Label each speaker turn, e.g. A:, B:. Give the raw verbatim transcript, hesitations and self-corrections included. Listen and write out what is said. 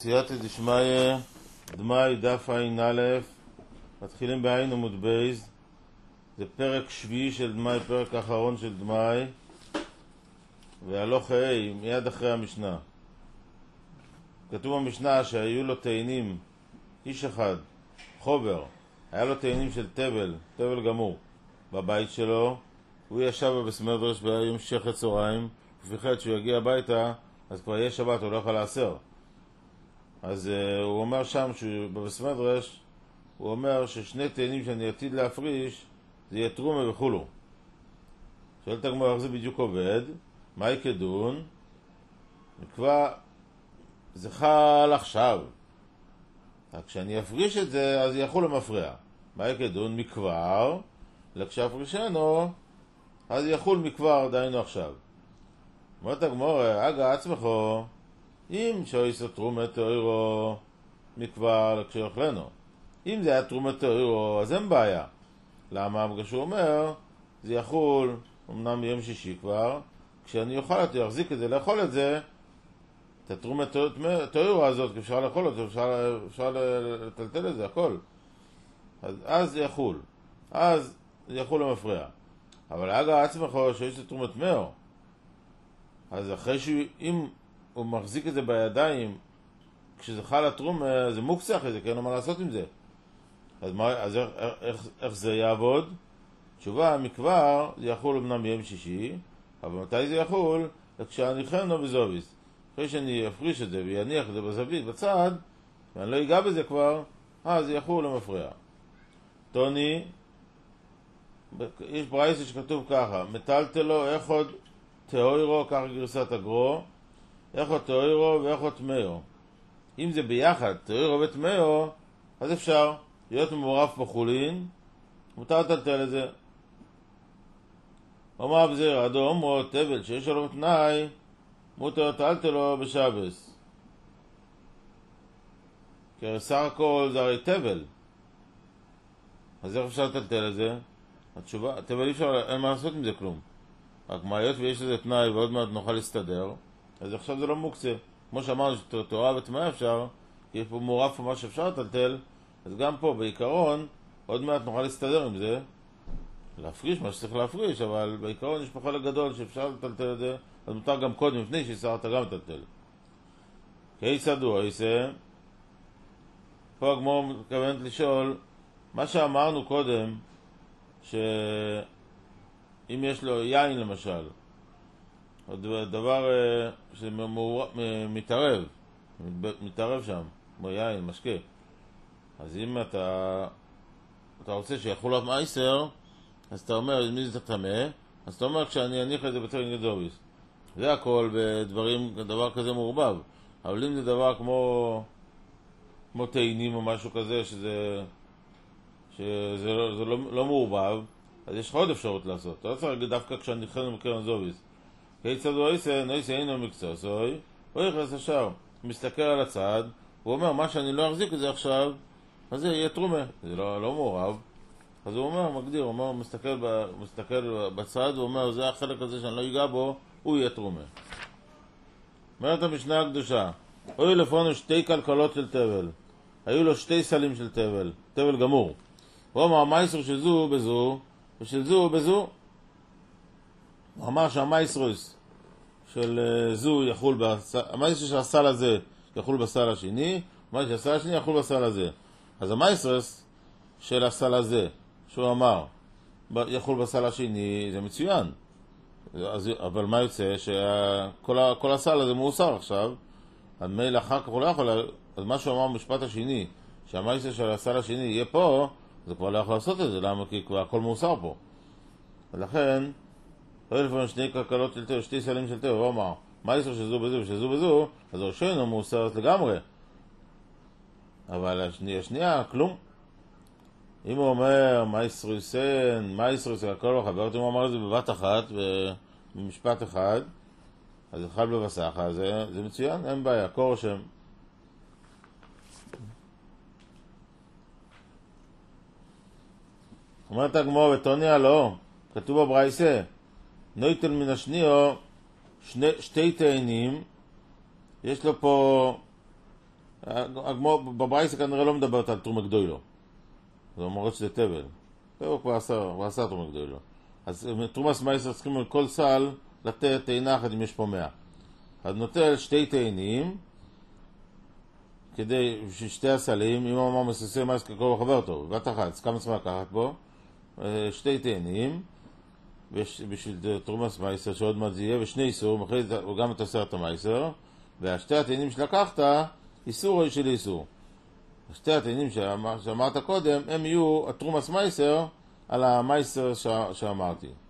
A: סייעתא דשמיא, דמאי דף עין א', מתחילים בעין עמוד בייז. זה פרק שביעי של דמאי, פרק האחרון של דמאי, והלוך ה' מיד אחרי המשנה. כתוב במשנה שהיו לו תאנים, איש אחד, חובר, היה לו תאנים של תבל, תבל גמור, בבית שלו. הוא ישב בבית מדרש ביום שחת צהריים, ופחד שהוא יגיע הביתה, אז כבר יהיה שבת, הוא לא יכול לעשר. אז uh, הוא אומר שם, בבית מדרש, הוא אומר ששני תאנים שאני עתיד להפריש, זה יהיה תרומה וכולו. שואלת הגמרא איך זה בדיוק עובד, מהי כדון? כבר זה חל עכשיו. כשאני אפריש את זה, אז יחול למפריע. מהי כדון? מכבר, לכשאפרישנו, אז יחול מכבר, דיינו עכשיו. אומרת הגמרא, אגה עצמכו, אם שויסו תרומת תאירו מכבר כשיאכלנו. אם זה היה תרומת תאירו, אז אין בעיה. למה? בגלל שהוא אומר, זה יחול, אמנם ביום שישי כבר, כשאני אוכל את זה, אחזיק את זה, לאכול את זה, את התרומת תאירו הזאת, אפשר לאכול את זה, אפשר, אפשר לטלטל את זה, הכל. אז, אז זה יחול. אז זה יחול למפריע. אבל אגה עצמכו שויסו תרומת מאו, אז אחרי שהוא, אם הוא מחזיק את זה בידיים, כשזה חל התרומה, זה מוקצח את זה, כי אין לו מה לעשות עם זה. אז, מה, אז איך, איך, איך זה יעבוד? תשובה, מכבר זה יחול אמנם ביום שישי, אבל מתי זה יחול? כשאניחנו בזוביס. אחרי שאני אפריש את זה ויניח את זה בזווית, בצד, ואני לא אגע בזה כבר, אז זה יחול למפריע. טוני, יש ברייסה שכתוב ככה, מטלטלו איך עוד תאוירו, ככה גרסת הגרו, איך עוד תאוירו ואיך עוד תמאו. אם זה ביחד, תאוירו ותמאו, אז אפשר להיות מעורב בחולין, מותר לטלטל את זה. אומר בזיר, אדום או תבל שיש לו תנאי, מותר לטלטלו בשבס. כי סך הכל זה הרי תבל. אז איך אפשר לטלטל את זה? התשובה, תבל אי אפשר, אין מה לעשות עם זה כלום. רק מהיות ויש לזה תנאי ועוד מעט נוכל להסתדר, אז עכשיו זה לא מוקצה. כמו שאמרנו שתורה ותמאה אפשר, כי יש פה מעורב פה מה שאפשר לטלטל, אז גם פה בעיקרון עוד מעט נוכל להסתדר עם זה, להפריש מה שצריך להפריש, אבל בעיקרון יש פה חלק גדול שאפשר לטלטל את זה, אז מותר גם קודם לפני שיסרת גם לטלטל. כי סדו איסה, פה הגמור מתכוונת לשאול, מה שאמרנו קודם, שאם יש לו יין למשל, או דבר שמתערב, מתערב שם, כמו יין, משקה, אז אם אתה, אתה רוצה שיכול להיות מייסר, אז אתה אומר, מי זה תטמא? אז אתה אומר, כשאני אניח את זה בטרינג גדוביס. זה הכל בדברים, דבר כזה מעורבב. אבל אם זה דבר כמו, כמו תאנים או משהו כזה, שזה, שזה לא, זה לא, לא מעורבב, אז יש לך עוד אפשרות לעשות. אתה לא צריך דווקא כשאני נכנסנו בקרן זוביס. כי צדו איסה, נויסה אינו מקצועסוי, הוא יכנס השאר. הוא מסתכל על הצד, הוא אומר, מה שאני לא אחזיק את זה עכשיו, אז זה יהיה תרומה. זה לא, לא מעורב. אז הוא אומר, מגדיר, הוא אומר, מסתכל, ב, מסתכל בצד, הוא אומר, זה החלק הזה שאני לא אגע בו, הוא יהיה תרומה. אומרת המשנה הקדושה, היו לפנינו שתי כלכלות של תבל. היו לו שתי סלים של תבל, תבל גמור. הוא אמר, המייסר של זו בזו, ושל זו בזו. הוא אמר שהמייסרוס של זו יחול בסל, המייסר של הסל הזה יחול בסל השני, המייסר של הסל השני יחול בסל הזה. אז המייסרוס של הסל הזה, שהוא אמר, יחול בסל השני, זה מצוין. אז, אבל מה יוצא? שכל הסל הזה מאוסר עכשיו, אז מילא אחר כך הוא לא יכול, אז מה שהוא אמר במשפט השני, שהמייסר של הסל השני יהיה פה, זה כבר לא יכול לעשות את זה, למה? כי כבר הכל מאוסר פה. ולכן, היו לפעמים שני כלכלות של תאו, שתי סלים של תאו, הוא אמר, מייסר שזו בזו ושזו בזו, אז ראשון הוא מאוסרת לגמרי. אבל השנייה, השנייה, כלום. אם הוא אומר, מייסרויסן, מייסרויסן, הכל בחברת, אם הוא אמר את זה בבת אחת, במשפט אחד, אז אחד בבסחה, זה, זה מצוין, אין בעיה, קור השם. אומרת הגמור, ותוניה לא, כתוב בברייסה, נויטל מן השניו, שני, שתי תאנים, יש לו פה הגמור, בברייסה כנראה לא מדברת על תרומה גדולו. זה אומרת שזה תבל. הוא כבר עשה, הוא עשה תרומה גדולו. אז תרומס מייסר צריכים על כל סל לתת תאנה אחת אם יש פה מאה. אז נוטל שתי תאנים, כדי, בשביל שתי הסלים, אם הוא אמר מסוסי מייס ככל חבר טוב, ואת אחת, כמה צריכים לקחת בו? שתי תאנים, בשביל תרומס מייסר שעוד מעט זה יהיה, ושני איסור, אחרי זה הוא גם את עשרת המייסר, והשתי התאנים שלקחת, איסור או של איסור. שתי התאנים שאמר, שאמרת קודם, הם יהיו התרומס מייסר על המייסר ש... שאמרתי.